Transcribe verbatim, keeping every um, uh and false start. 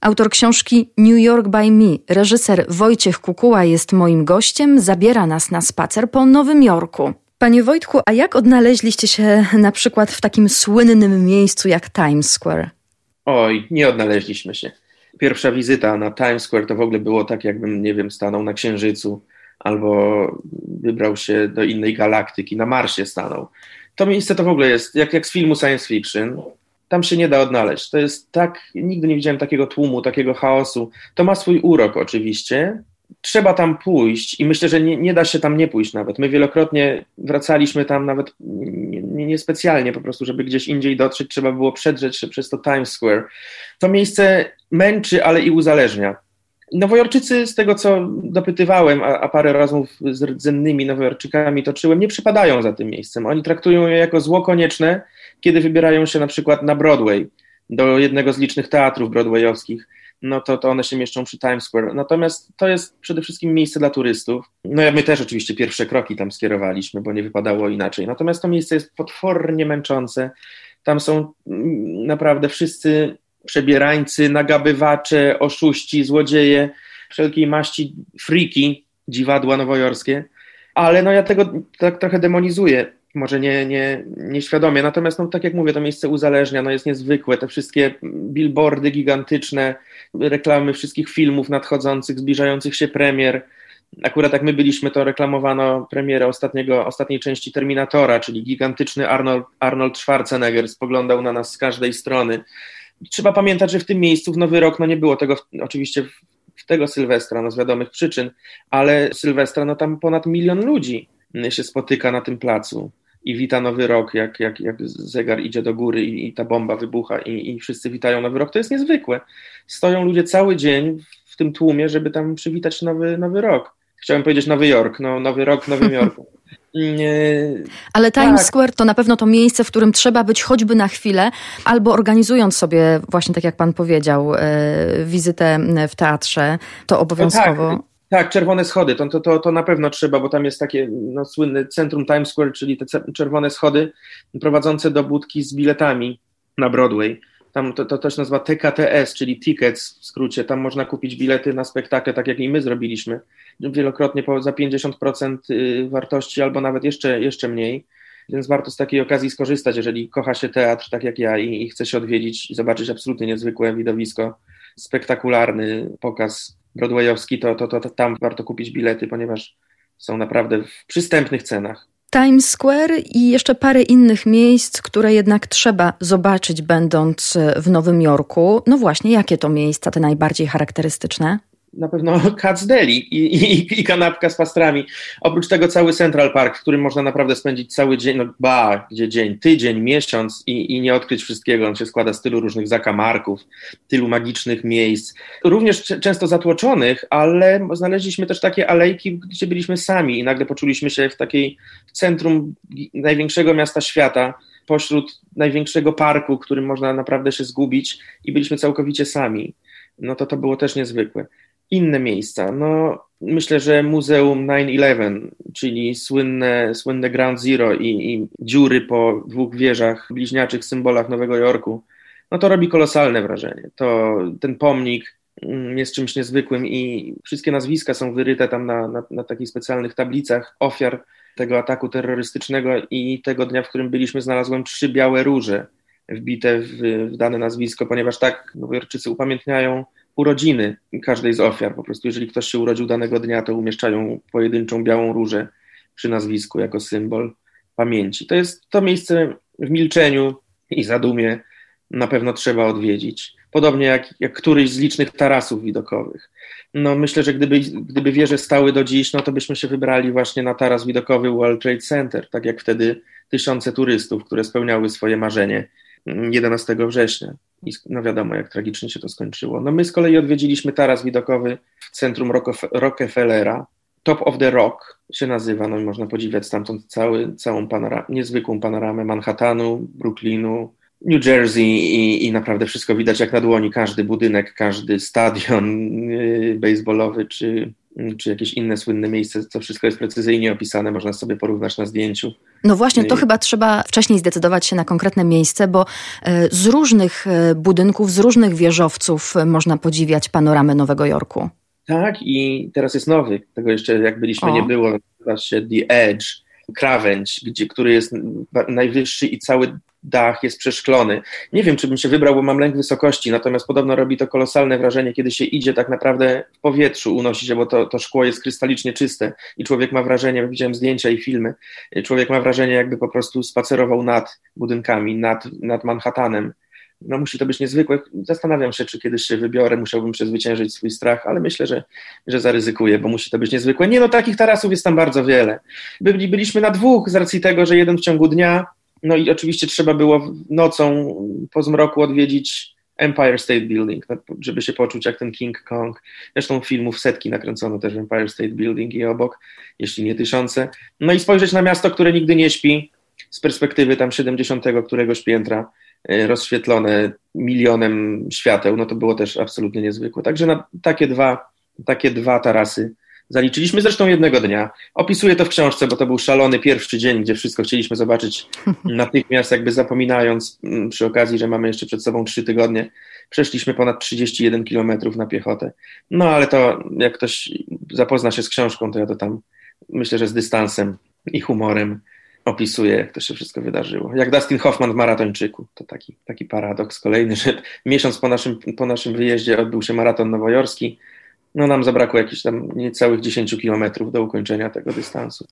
Autor książki New York by Me, reżyser Wojciech Kukuła jest moim gościem, zabiera nas na spacer po Nowym Jorku. Panie Wojtku, a jak odnaleźliście się na przykład w takim słynnym miejscu jak Times Square? Oj, nie odnaleźliśmy się. Pierwsza wizyta na Times Square to w ogóle było tak, jakbym, nie wiem, stanął na Księżycu albo wybrał się do innej galaktyki, na Marsie stanął. To miejsce to w ogóle jest jak, jak z filmu science fiction. Tam się nie da odnaleźć. To jest tak, nigdy nie widziałem takiego tłumu, takiego chaosu. To ma swój urok oczywiście. Trzeba tam pójść i myślę, że nie, nie da się tam nie pójść nawet. My wielokrotnie wracaliśmy tam nawet niespecjalnie, nie, nie po prostu, żeby gdzieś indziej dotrzeć, trzeba było przedrzeć się przez to Times Square. To miejsce męczy, ale i uzależnia. Nowojorczycy, z tego co dopytywałem, a, a parę rozmów z rdzennymi Nowojorczykami toczyłem, nie przypadają za tym miejscem. Oni traktują je jako zło konieczne, kiedy wybierają się na przykład na Broadway, do jednego z licznych teatrów broadwayowskich, no to, to one się mieszczą przy Times Square. Natomiast to jest przede wszystkim miejsce dla turystów. No ja my też oczywiście pierwsze kroki tam skierowaliśmy, bo nie wypadało inaczej. Natomiast to miejsce jest potwornie męczące. Tam są naprawdę wszyscy przebierańcy, nagabywacze, oszuści, złodzieje, wszelkiej maści friki, dziwadła nowojorskie. Ale no ja tego tak trochę demonizuję. Może nie, nie, nieświadomie, natomiast no, tak jak mówię, to miejsce uzależnia, no jest niezwykłe, te wszystkie billboardy gigantyczne, reklamy wszystkich filmów nadchodzących, zbliżających się premier. Akurat jak my byliśmy, to reklamowano premierę ostatniego, ostatniej części Terminatora, czyli gigantyczny Arnold, Arnold Schwarzenegger spoglądał na nas z każdej strony. Trzeba pamiętać, że w tym miejscu w Nowy Rok, no nie było tego w, oczywiście w, w tego Sylwestra, no z wiadomych przyczyn, ale Sylwestra, no tam ponad milion ludzi się spotyka na tym placu i wita Nowy Rok, jak, jak, jak zegar idzie do góry i, i ta bomba wybucha i, i wszyscy witają Nowy Rok. To jest niezwykłe. Stoją ludzie cały dzień w tym tłumie, żeby tam przywitać Nowy, nowy Rok. Chciałem powiedzieć Nowy Jork, no Nowy Rok w Nowym Jorku. Nie. Ale Times tak. Square to na pewno to miejsce, w którym trzeba być choćby na chwilę, albo organizując sobie, właśnie tak jak pan powiedział, yy, wizytę w teatrze, to obowiązkowo... No tak. Tak, czerwone schody, to, to, to na pewno trzeba, bo tam jest takie no, słynne centrum Times Square, czyli te czerwone schody prowadzące do budki z biletami na Broadway. Tam to, to też nazywa T K T S, czyli Tickets w skrócie. Tam można kupić bilety na spektakle, tak jak i my zrobiliśmy. Wielokrotnie po, za pięćdziesiąt procent wartości albo nawet jeszcze, jeszcze mniej. Więc warto z takiej okazji skorzystać, jeżeli kocha się teatr, tak jak ja, i, i chce się odwiedzić i zobaczyć absolutnie niezwykłe widowisko, spektakularny pokaz broadwayowski, to, to, to, to tam warto kupić bilety, ponieważ są naprawdę w przystępnych cenach. Times Square i jeszcze parę innych miejsc, które jednak trzeba zobaczyć, będąc w Nowym Jorku. No właśnie, jakie to miejsca, te najbardziej charakterystyczne? Na pewno Katz's Deli i, i, i kanapka z pastrami. Oprócz tego cały Central Park, w którym można naprawdę spędzić cały dzień, no ba, gdzie dzień, tydzień, miesiąc i, i nie odkryć wszystkiego. On się składa z tylu różnych zakamarków, tylu magicznych miejsc. Również c- często zatłoczonych, ale znaleźliśmy też takie alejki, gdzie byliśmy sami i nagle poczuliśmy się w takiej w centrum największego miasta świata, pośród największego parku, w którym można naprawdę się zgubić i byliśmy całkowicie sami. No to to było też niezwykłe. Inne miejsca, no myślę, że Muzeum nine eleven, czyli słynne, słynne Ground Zero i, i dziury po dwóch wieżach, bliźniaczych symbolach Nowego Jorku, no to robi kolosalne wrażenie. To ten pomnik jest czymś niezwykłym i wszystkie nazwiska są wyryte tam na, na, na takich specjalnych tablicach ofiar tego ataku terrorystycznego i tego dnia, w którym byliśmy, znalazłem trzy białe róże wbite w, w dane nazwisko, ponieważ tak Nowojorczycy upamiętniają urodziny każdej z ofiar. Po prostu jeżeli ktoś się urodził danego dnia, to umieszczają pojedynczą białą różę przy nazwisku jako symbol pamięci. To jest to miejsce w milczeniu i zadumie na pewno trzeba odwiedzić. Podobnie jak, jak któryś z licznych tarasów widokowych. No myślę, że gdyby, gdyby wieże stały do dziś, no to byśmy się wybrali właśnie na taras widokowy World Trade Center, tak jak wtedy tysiące turystów, które spełniały swoje marzenie jedenastego września. I no wiadomo, jak tragicznie się to skończyło. No my z kolei odwiedziliśmy taras widokowy w centrum Rockefellera. Top of the Rock się nazywa, no i można podziwiać stamtąd cały, całą panora- niezwykłą panoramę Manhattanu, Brooklynu, New Jersey i, i naprawdę wszystko widać jak na dłoni. Każdy budynek, każdy stadion yy, baseballowy czy, czy jakieś inne słynne miejsce, to wszystko jest precyzyjnie opisane, można sobie porównać na zdjęciu. No właśnie, to I... chyba trzeba wcześniej zdecydować się na konkretne miejsce, bo z różnych budynków, z różnych wieżowców można podziwiać panoramę Nowego Jorku. Tak, i teraz jest nowy, tego jeszcze jak byliśmy o. nie było, nazywa się The Edge, krawędź, gdzie, który jest najwyższy i cały dach jest przeszklony. Nie wiem, czy bym się wybrał, bo mam lęk wysokości, natomiast podobno robi to kolosalne wrażenie, kiedy się idzie tak naprawdę w powietrzu, unosi się, bo to, to szkło jest krystalicznie czyste i człowiek ma wrażenie, widziałem zdjęcia i filmy, człowiek ma wrażenie, jakby po prostu spacerował nad budynkami, nad, nad Manhattanem. No musi to być niezwykłe. Zastanawiam się, czy kiedyś się wybiorę, musiałbym przezwyciężyć swój strach, ale myślę, że, że zaryzykuję, bo musi to być niezwykłe. Nie no, takich tarasów jest tam bardzo wiele. Byli, byliśmy na dwóch z racji tego, że jeden w ciągu dnia, no i oczywiście trzeba było nocą po zmroku odwiedzić Empire State Building, żeby się poczuć jak ten King Kong. Zresztą filmów setki nakręcono też w Empire State Building i obok, jeśli nie tysiące. No i spojrzeć na miasto, które nigdy nie śpi, z perspektywy tam siedemdziesiątego któregoś piętra, rozświetlone milionem świateł, no to było też absolutnie niezwykłe. Także na takie dwa, takie dwa tarasy zaliczyliśmy, zresztą jednego dnia. Opisuję to w książce, bo to był szalony pierwszy dzień, gdzie wszystko chcieliśmy zobaczyć natychmiast, jakby zapominając przy okazji, że mamy jeszcze przed sobą trzy tygodnie. Przeszliśmy ponad trzydzieści jeden kilometrów na piechotę. No ale to jak ktoś zapozna się z książką, to ja to tam myślę, że z dystansem i humorem opisuje, jak to się wszystko wydarzyło. Jak Dustin Hoffman w Maratończyku. To taki, taki paradoks kolejny, że miesiąc po naszym, po naszym wyjeździe odbył się maraton nowojorski. No nam zabrakło jakichś tam niecałych dziesięciu kilometrów do ukończenia tego dystansu.